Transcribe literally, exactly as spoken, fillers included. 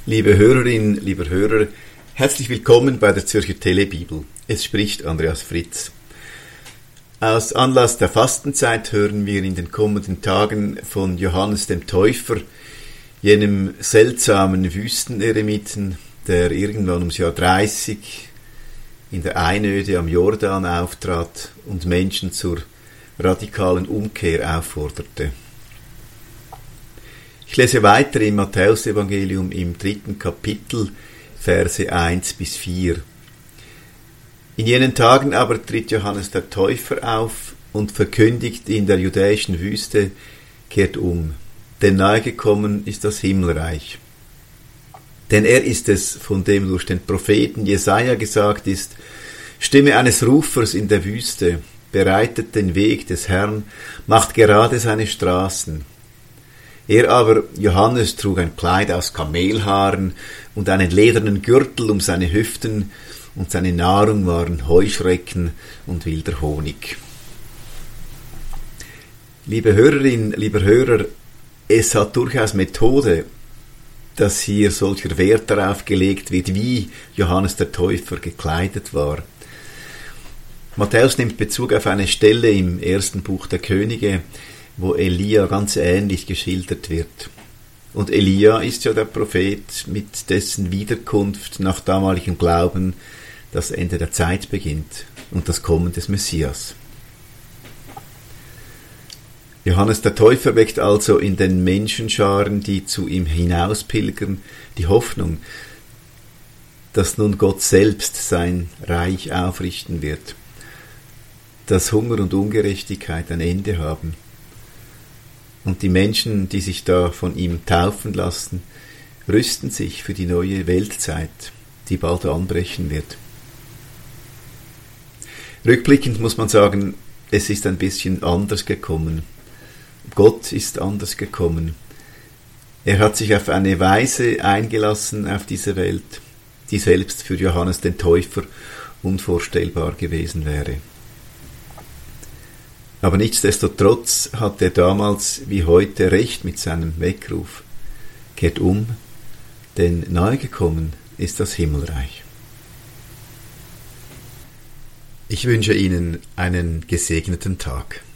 Liebe Hörerin, lieber Hörer, herzlich willkommen bei der Zürcher Telebibel. Es spricht Andreas Fritz. Aus Anlass der Fastenzeit hören wir in den kommenden Tagen von Johannes dem Täufer, jenem seltsamen Wüsteneremiten, der irgendwann ums Jahr dreißig in der Einöde am Jordan auftrat und Menschen zur radikalen Umkehr aufforderte. Ich lese weiter im Matthäusevangelium im dritten Kapitel, Verse eins bis vier. In jenen Tagen aber tritt Johannes der Täufer auf und verkündigt in der judäischen Wüste: Kehrt um, denn nahe gekommen ist das Himmelreich. Denn er ist es, von dem durch den Propheten Jesaja gesagt ist: Stimme eines Rufers in der Wüste, bereitet den Weg des Herrn, macht gerade seine Straßen. Er aber, Johannes, trug ein Kleid aus Kamelhaaren und einen ledernen Gürtel um seine Hüften, und seine Nahrung waren Heuschrecken und wilder Honig. Liebe Hörerin, lieber Hörer, es hat durchaus Methode, dass hier solcher Wert darauf gelegt wird, wie Johannes der Täufer gekleidet war. Matthäus nimmt Bezug auf eine Stelle im ersten Buch der Könige, wo Elia ganz ähnlich geschildert wird. Und Elia ist ja der Prophet, mit dessen Wiederkunft nach damaligem Glauben das Ende der Zeit beginnt und das Kommen des Messias. Johannes der Täufer weckt also in den Menschenscharen, die zu ihm hinauspilgern, die Hoffnung, dass nun Gott selbst sein Reich aufrichten wird, dass Hunger und Ungerechtigkeit ein Ende haben. Und die Menschen, die sich da von ihm taufen lassen, rüsten sich für die neue Weltzeit, die bald anbrechen wird. Rückblickend muss man sagen, es ist ein bisschen anders gekommen. Gott ist anders gekommen. Er hat sich auf eine Weise eingelassen auf diese Welt, die selbst für Johannes den Täufer unvorstellbar gewesen wäre. Aber nichtsdestotrotz hat er damals wie heute recht mit seinem Weckruf. Kehrt um, denn nahe gekommen ist das Himmelreich. Ich wünsche Ihnen einen gesegneten Tag.